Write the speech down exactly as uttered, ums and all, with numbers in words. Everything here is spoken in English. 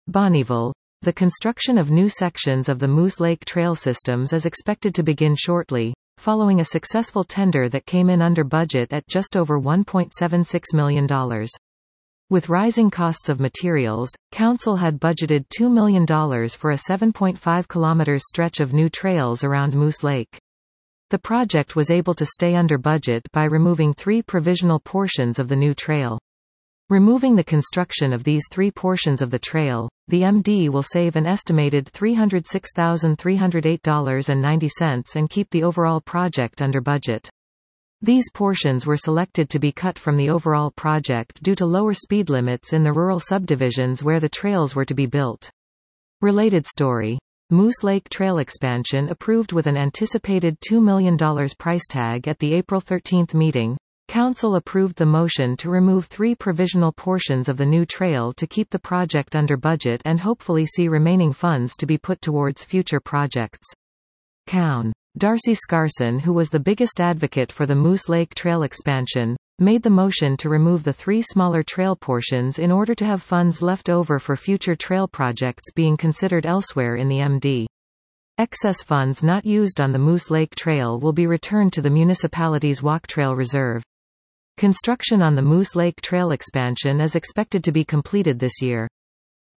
Bonnyville. The construction of new sections of the Moose Lake Trail systems is expected to begin shortly, following a successful tender that came in under budget at just over one point seven six million dollars. With rising costs of materials, Council had budgeted two million dollars for a seven point five kilometer stretch of new trails around Moose Lake. The project was able to stay under budget by removing three provisional portions of the new trail. Removing the construction of these three portions of the trail, the M D will save an estimated three hundred six thousand three hundred eight dollars and ninety cents and keep the overall project under budget. These portions were selected to be cut from the overall project due to lower speed limits in the rural subdivisions where the trails were to be built. Related story. Moose Lake Trail expansion approved with an anticipated two million dollars price tag at the April thirteenth meeting. Council approved the motion to remove three provisional portions of the new trail to keep the project under budget and hopefully see remaining funds to be put towards future projects. Coun. Darcy Scarson, who was the biggest advocate for the Moose Lake Trail expansion, made the motion to remove the three smaller trail portions in order to have funds left over for future trail projects being considered elsewhere in the M D. Excess funds not used on the Moose Lake Trail will be returned to the municipality's Walktrail Reserve. Construction on the Moose Lake Trail expansion is expected to be completed this year.